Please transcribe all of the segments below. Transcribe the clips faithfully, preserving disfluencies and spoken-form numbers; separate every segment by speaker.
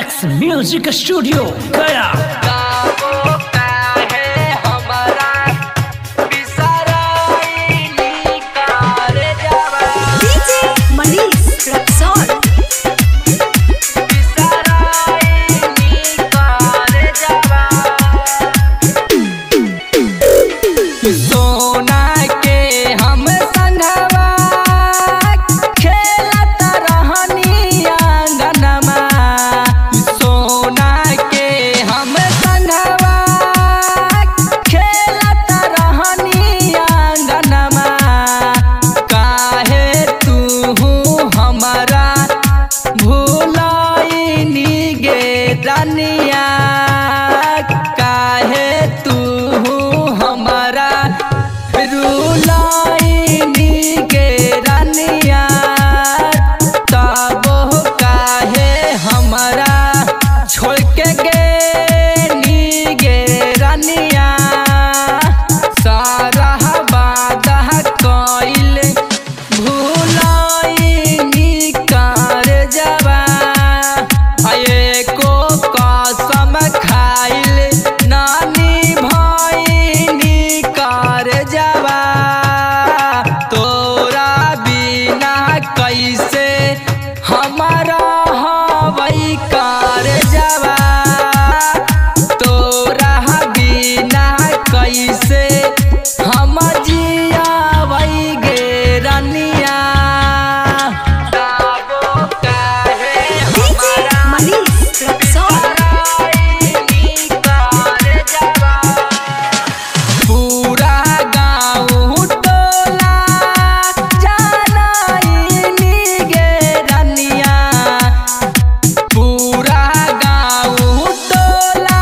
Speaker 1: X music studio गया।
Speaker 2: रनिया काहे तू हमारा रुलाइनी गे रनिया, तब काहे हमारा छोड़ के गे गे रनिया। सारा वादा कइल भुलाइनी कर जवा, एको कसम खाइल नानी भइनी कर जवा। तोरा बिना कैसे हमारा हवई कर जवा, तोरा बिना कैसे हम जियावई गे रनिया। पूरा गाँव टोला जानाइनी गे रनिया, पूरा गाँव टोला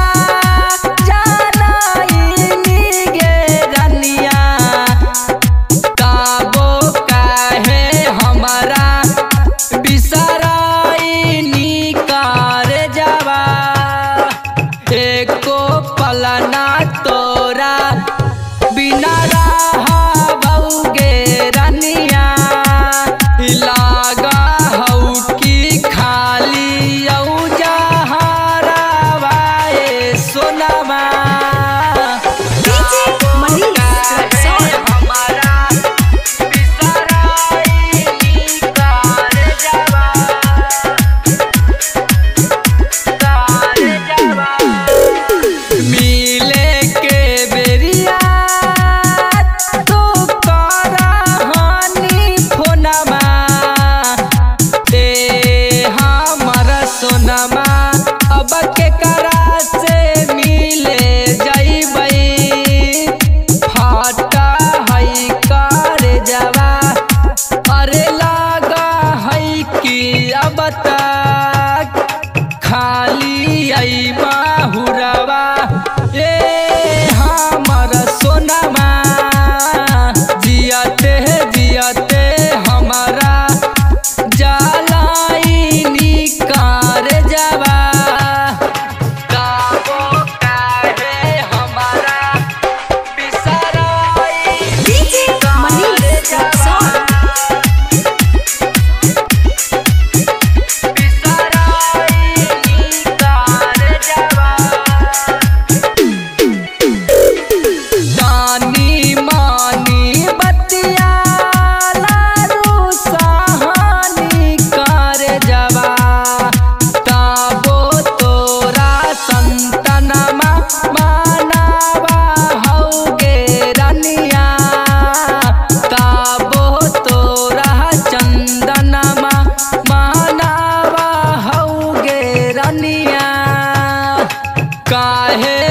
Speaker 2: जानाइनी गे रनिया। तबो काहे हमारा बिसराइनी कर जवा, एको पलना तोरा बिना रहबौ गे रनिया। लागा हौ कि खाली औ जहरवा ए सोनमा। हमारा बिसराइनी कर जवा, कर जवा। मिले के बेरिया तू करहनी फोनमा, ए हमर सोनमा अब के करा से मिले जइबै। फाटा है कर जवा, अरे लागा है कि अब तक खाली आई माहुरवा। ए हमर सोनमा जियते जियते हमारा जलाइनी कर जवा। तबो काहे हमारा बिसराइनी कर जवा, बिसराइनी कर जवा। दानी मानी बतिया लारू सहानी कर जवा, तबो तोरा संतनमा मानवा हौ गे रनिया। तबो तोरा चंदनमा मानवा हौ गे रनिया। काहे